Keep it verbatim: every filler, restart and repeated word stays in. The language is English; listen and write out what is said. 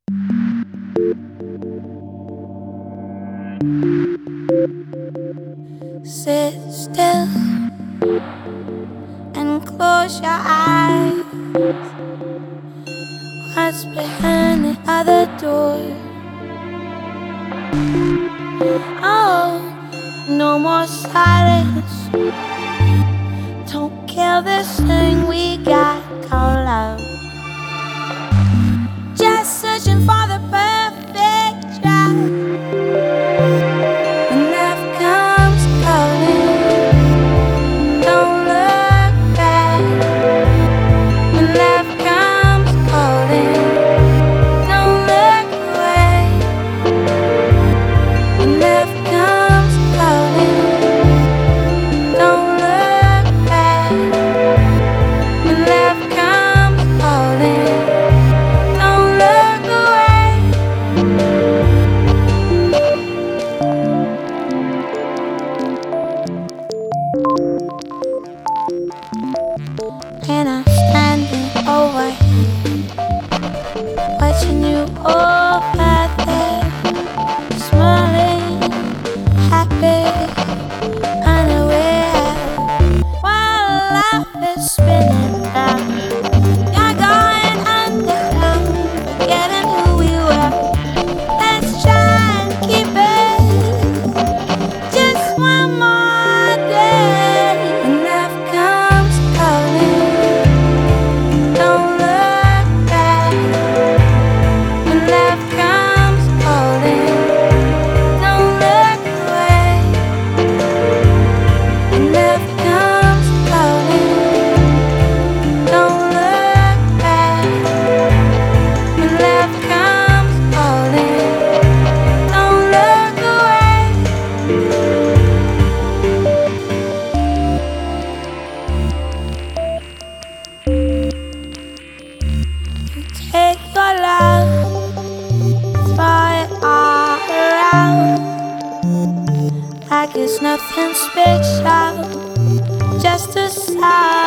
Sit still and close your eyes. What's behind the other door? Oh, no more silence. Don't kill this thing we got called love. Just searching for the perfect drive. When love comes calling, don't look back. When love comes calling, don't look away. When love comes calling, don't look back. When love comes calling, don't look away. And I'm standing over here, watching you over there, smiling, happy, unaware, while life is spinning round. You're going underground, forgetting who we were. Let's try and keep it just one more day. When love comes calling, don't look back. When love comes calling, don't look away. When love comes calling, don't look back. When love comes calling, don't look away. You take your love, throw it all around like it's nothing special, just a sign.